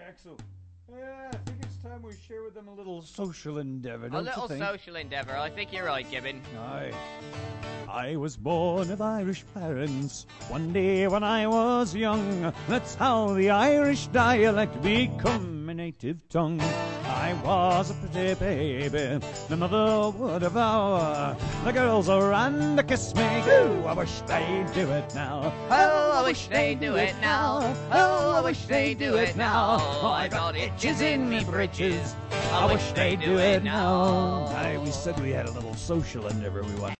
Excellent. Yeah, I think it's time we share with them a little social endeavour, A don't you little think? social endeavour. I think you're right, Gibbon. Aye. I was born of Irish parents one day when I was young. That's how the Irish dialect become a native tongue. I was a pretty baby, my mother would devour. The girls ran to kiss me, ooh, I wish they'd do it now. Oh, I wish they'd do it now. Oh, I wish they'd do it now. Oh, I got itches in me britches. I wish they'd do it now. Aye, we said we had a little social endeavour we wanted.